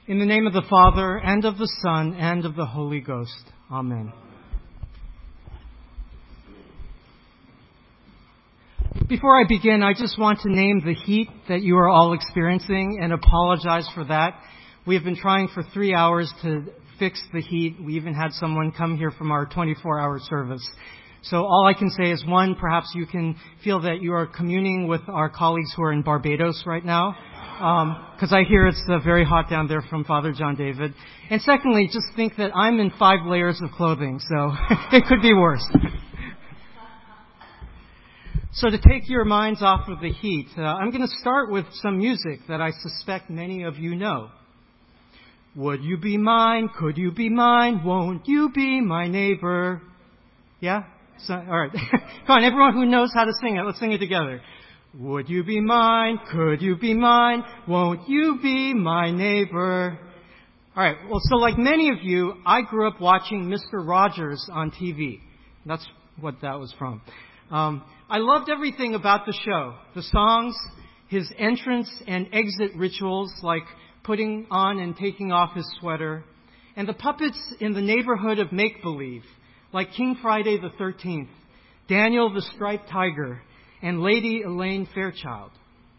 In the name of the Father, and of the Son, and of the Holy Ghost. Amen. Before I begin, I just want to name the heat that you are all experiencing and apologize for that. We have been trying for 3 hours to fix the heat. We even had someone come here from our 24-hour service. So all I can say is, one, perhaps you can feel that you are communing with our colleagues who are in Barbados right now, because I hear it's very hot down there from Father John David. And secondly, just think that I'm in 5 layers of clothing, so it could be worse. So to take your minds off of the heat, I'm going to start with some music that I suspect many of you know. Would you be mine? Could you be mine? Won't you be my neighbor? Yeah? So, all right. Come on, everyone who knows how to sing it, let's sing it together. Would you be mine? Could you be mine? Won't you be my neighbor? All right. Well, so like many of you, I grew up watching Mr. Rogers on TV. That's what that was from. I loved everything about the show. The songs, his entrance and exit rituals like putting on and taking off his sweater, and the puppets in the neighborhood of make-believe, like King Friday the 13th, Daniel the Striped Tiger, and Lady Elaine Fairchild.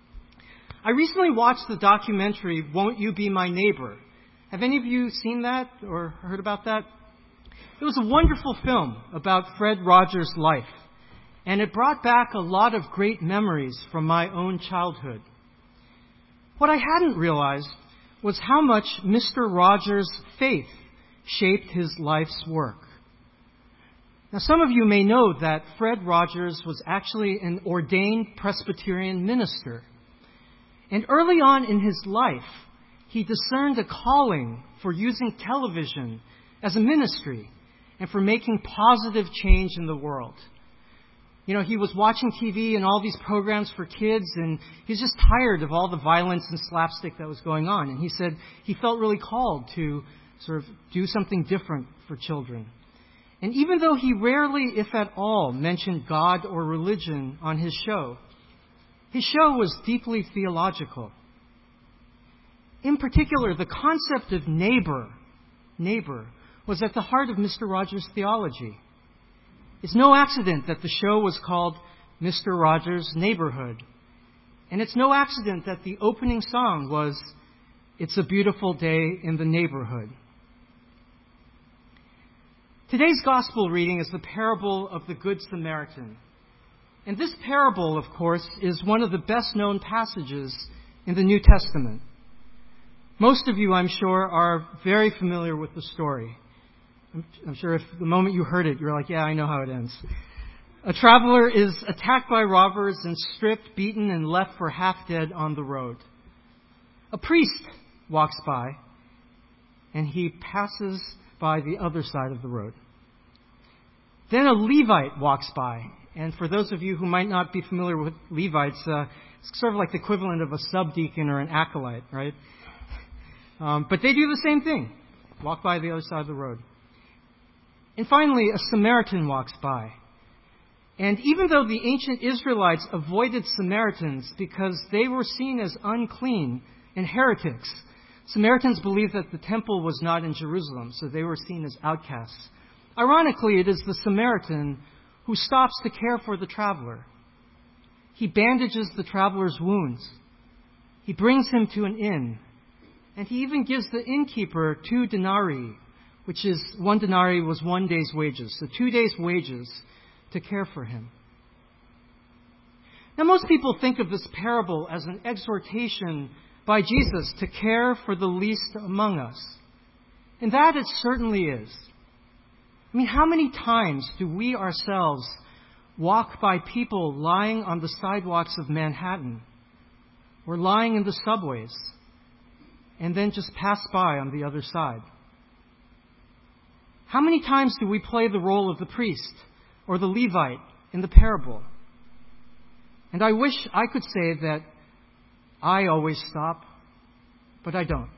I recently watched the documentary, Won't You Be My Neighbor? Have any of you seen that or heard about that? It was a wonderful film about Fred Rogers' life, and it brought back a lot of great memories from my own childhood. What I hadn't realized was how much Mr. Rogers' faith shaped his life's work. Now, some of you may know that Fred Rogers was actually an ordained Presbyterian minister. And early on in his life, he discerned a calling for using television as a ministry and for making positive change in the world. You know, he was watching TV and all these programs for kids, and he's just tired of all the violence and slapstick that was going on. And he said he felt really called to sort of do something different for children. And even though he rarely, if at all, mentioned God or religion on his show was deeply theological. In particular, the concept of neighbor, was at the heart of Mr. Rogers' theology. It's no accident that the show was called Mr. Rogers' Neighborhood. And it's no accident that the opening song was, It's a Beautiful Day in the Neighborhood. Today's gospel reading is the parable of the Good Samaritan. And this parable, of course, is one of the best-known passages in the New Testament. Most of you, I'm sure, are very familiar with the story. I'm sure if the moment you heard it, you're like, yeah, I know how it ends. A traveler is attacked by robbers and stripped, beaten, and left for half dead on the road. A priest walks by, and he passes by the other side of the road. Then a Levite walks by. And for those of you who might not be familiar with Levites, it's sort of like the equivalent of a subdeacon or an acolyte, right? But they do the same thing. Walk by the other side of the road. And finally, a Samaritan walks by. And even though the ancient Israelites avoided Samaritans because they were seen as unclean and heretics, Samaritans believed that the temple was not in Jerusalem, so they were seen as outcasts. Ironically, it is the Samaritan who stops to care for the traveler. He bandages the traveler's wounds. He brings him to an inn. And he even gives the innkeeper 2 denarii, which is 1 denarii was 1 day's wages, so 2 days' wages to care for him. Now, most people think of this parable as an exhortation by Jesus to care for the least among us. And that it certainly is. I mean, how many times do we ourselves walk by people lying on the sidewalks of Manhattan or lying in the subways and then just pass by on the other side? How many times do we play the role of the priest or the Levite in the parable? And I wish I could say that I always stop, but I don't.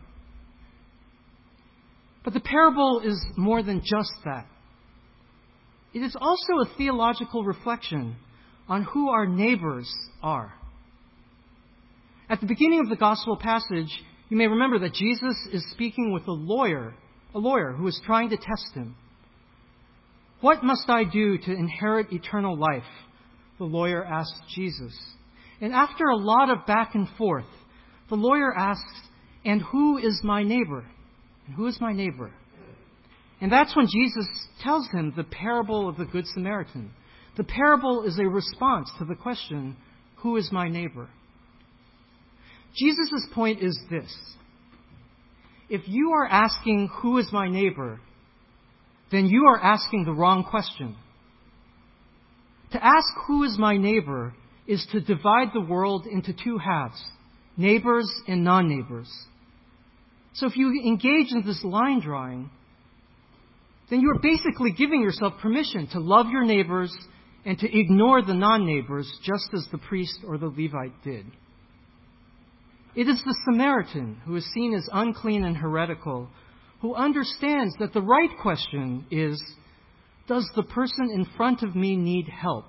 But the parable is more than just that. It is also a theological reflection on who our neighbors are. At the beginning of the gospel passage, You may remember that Jesus is speaking with a lawyer who is trying to test him. What must I do to inherit eternal life? The lawyer asks Jesus. And after a lot of back and forth, the lawyer asks, and who is my neighbor? And who is my neighbor? And that's when Jesus tells him the parable of the Good Samaritan. The parable is a response to the question, who is my neighbor? Jesus' point is this. If you are asking, who is my neighbor, then you are asking the wrong question. To ask, who is my neighbor, is to divide the world into two halves, neighbors and non-neighbors. So if you engage in this line drawing, then you are basically giving yourself permission to love your neighbors and to ignore the non-neighbors, just as the priest or the Levite did. It is the Samaritan, who is seen as unclean and heretical, who understands that the right question is, does the person in front of me need help?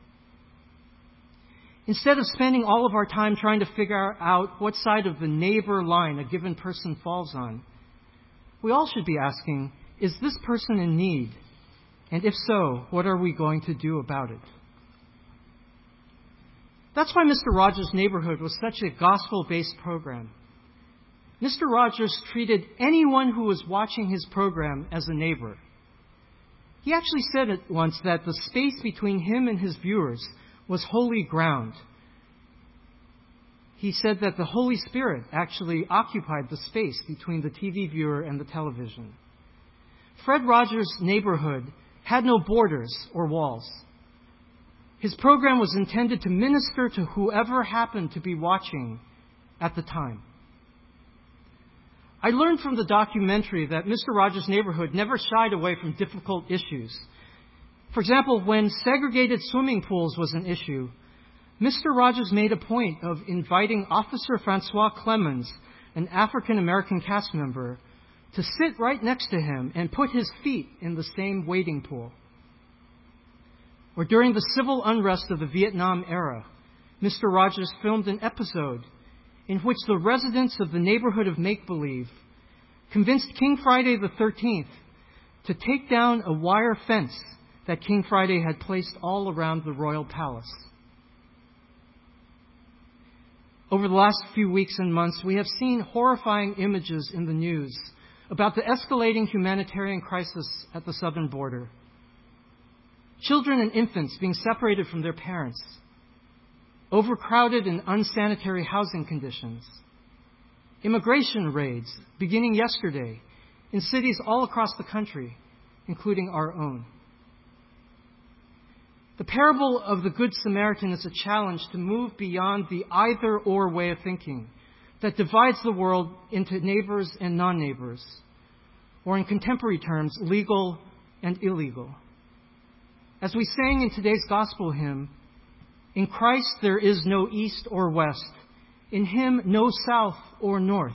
Instead of spending all of our time trying to figure out what side of the neighbor line a given person falls on, we all should be asking, is this person in need? And if so, what are we going to do about it? That's why Mr. Rogers' Neighborhood was such a gospel-based program. Mr. Rogers treated anyone who was watching his program as a neighbor. He actually said it once that the space between him and his viewers was holy ground. He said that the Holy Spirit actually occupied the space between the TV viewer and the television. Fred Rogers' Neighborhood had no borders or walls. His program was intended to minister to whoever happened to be watching at the time. I learned from the documentary that Mr. Rogers' Neighborhood never shied away from difficult issues. For example, when segregated swimming pools was an issue, Mr. Rogers made a point of inviting Officer Francois Clemens, an African-American cast member, to sit right next to him and put his feet in the same wading pool. Or during the civil unrest of the Vietnam era, Mr. Rogers filmed an episode in which the residents of the neighborhood of Make-Believe convinced King Friday the 13th to take down a wire fence that King Friday had placed all around the royal palace. Over the last few weeks and months, we have seen horrifying images in the news about the escalating humanitarian crisis at the southern border. Children and infants being separated from their parents, overcrowded and unsanitary housing conditions, immigration raids beginning yesterday in cities all across the country, including our own. The parable of the Good Samaritan is a challenge to move beyond the either-or way of thinking that divides the world into neighbors and non-neighbors, or in contemporary terms, legal and illegal. As we sang in today's gospel hymn, in Christ there is no east or west, in Him no south or north.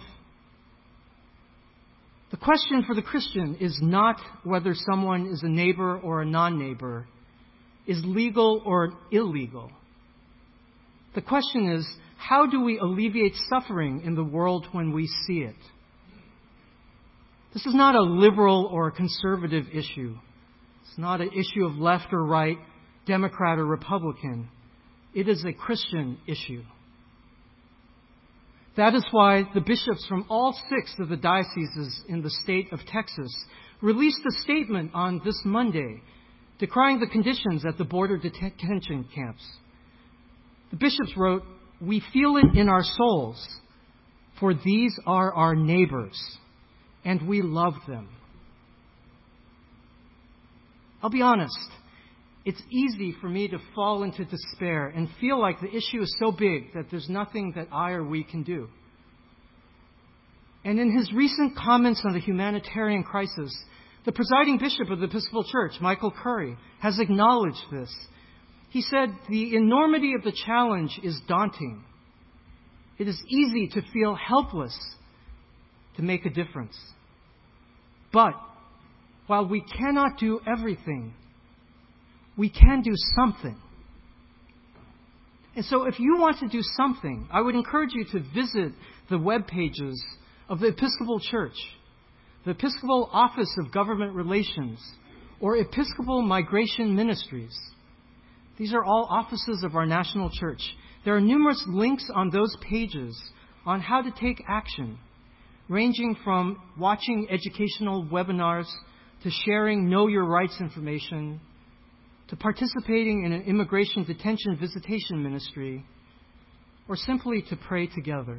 The question for the Christian is not whether someone is a neighbor or a non-neighbor, is legal or illegal. The question is, how do we alleviate suffering in the world when we see it? This is not a liberal or a conservative issue. It's not an issue of left or right, Democrat or Republican. It is a Christian issue. That is why the bishops from all 6 of the dioceses in the state of Texas released a statement on this Monday decrying the conditions at the border detention camps. The bishops wrote, "We feel it in our souls, for these are our neighbors, and we love them." I'll be honest, it's easy for me to fall into despair and feel like the issue is so big that there's nothing that I or we can do. And in his recent comments on the humanitarian crisis, the presiding bishop of the Episcopal Church, Michael Curry, has acknowledged this. He said, "The enormity of the challenge is daunting. It is easy to feel helpless to make a difference. But while we cannot do everything, we can do something." And so if you want to do something, I would encourage you to visit the web pages of the Episcopal Church, the Episcopal Office of Government Relations, or Episcopal Migration Ministries. These are all offices of our national church. There are numerous links on those pages on how to take action, ranging from watching educational webinars to sharing Know Your Rights information, to participating in an immigration detention visitation ministry, or simply to pray together.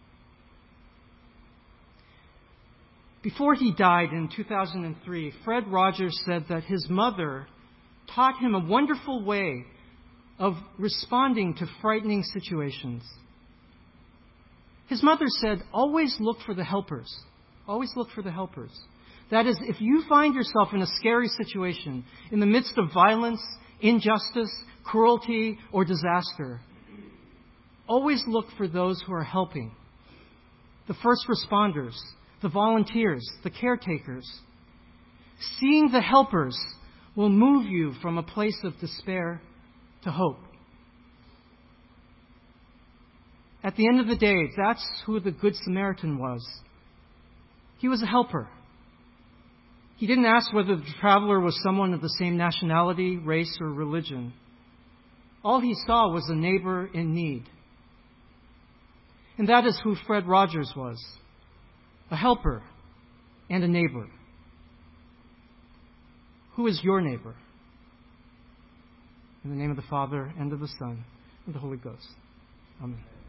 Before he died in 2003, Fred Rogers said that his mother taught him a wonderful way of responding to frightening situations. His mother said, always look for the helpers. Always look for the helpers. That is, if you find yourself in a scary situation, in the midst of violence, injustice, cruelty, or disaster, always look for those who are helping. The first responders, the volunteers, the caretakers. Seeing the helpers will move you from a place of despair to hope. At the end of the day, that's who the Good Samaritan was. He was a helper. He didn't ask whether the traveler was someone of the same nationality, race, or religion. All he saw was a neighbor in need. And that is who Fred Rogers was, a helper and a neighbor. Who is your neighbor? In the name of the Father, and of the Son, and of the Holy Ghost. Amen.